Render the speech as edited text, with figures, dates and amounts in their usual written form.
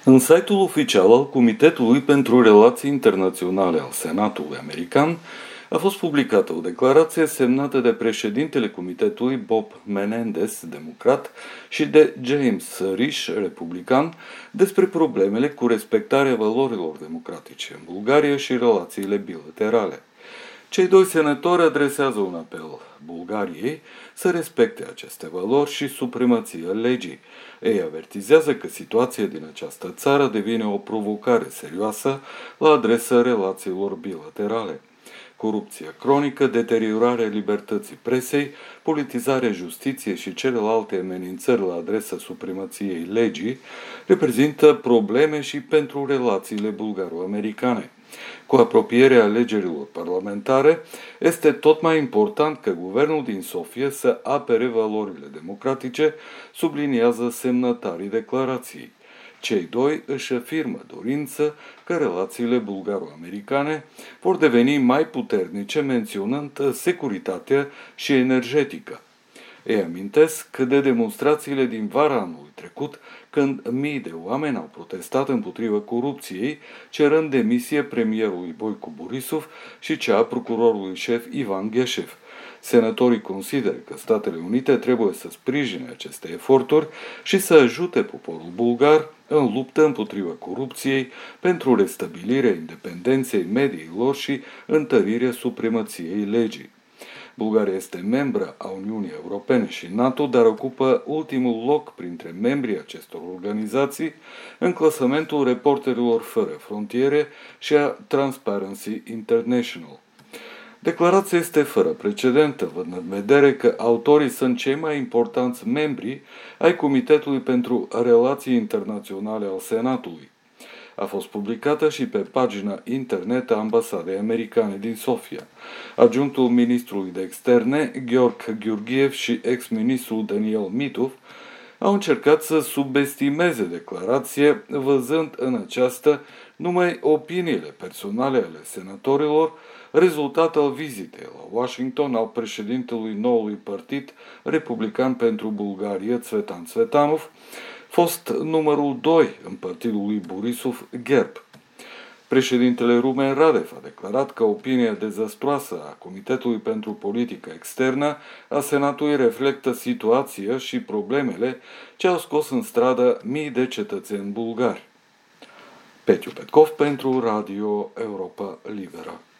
În site-ul oficial al Comitetului pentru Relații Internaționale al Senatului American a fost publicată o declarație semnată de președintele Comitetului Bob Menendez, democrat, și de James Risch, republican, despre problemele cu respectarea valorilor democratice în Bulgaria și relațiile bilaterale. Cei doi senatori adresează un apel Bulgariei să respecte aceste valori și supremația legii. Ei avertizează că situația din această țară devine o provocare serioasă la adresa relațiilor bilaterale. Corupția cronică, deteriorarea libertății presei, politizarea justiției și celelalte amenințări la adresa supremației legii reprezintă probleme și pentru relațiile bulgaro-americane. Cu apropierea alegerilor parlamentare, este tot mai important că guvernul din Sofia să apere valorile democratice, subliniază semnătarii declarației. Cei doi își afirmă dorință că relațiile bulgaro-americane vor deveni mai puternice, menționând securitatea și energetică. Ei amintesc de demonstrațiile din vara anului trecut, când mii de oameni au protestat împotriva corupției, cerând demisie premierului Boico Borisov și cea a procurorului șef Ivan Gheșev. Senatorii consideră că Statele Unite trebuie să sprijine aceste eforturi și să ajute poporul bulgar în luptă împotriva corupției pentru restabilirea independenței mediilor și întărirea supremației legii. Bulgaria este membră a Uniunii Europene și NATO, dar ocupă ultimul loc printre membrii acestor organizații în clasamentul Reporterilor Fără Frontiere și a Transparency International. Declarația este fără precedent, având în vedere că autorii sunt cei mai importanți membri ai Comitetului pentru Relații Internaționale al Senatului. A fost publicată și pe pagina internet a Ambasadei Americane din Sofia. Adjunctul ministrului de externe, Georg Gheorghiev, și ex-ministrul Daniel Mitov au încercat să subestimeze declarație, văzând în aceasta numai opiniile personale ale senatorilor, rezultat al vizitei la Washington al președintelui noului partid republican pentru Bulgaria, Țvetan Țvetanov, fost numărul 2 în partidul lui Borisov, GERB. Președintele Rumen Radev a declarat că opinia dezastroasă a Comitetului pentru Politică Externă a Senatului reflectă situația și problemele ce au scos în stradă mii de cetățeni bulgari. Petiu Petkov pentru Radio Europa Liberă.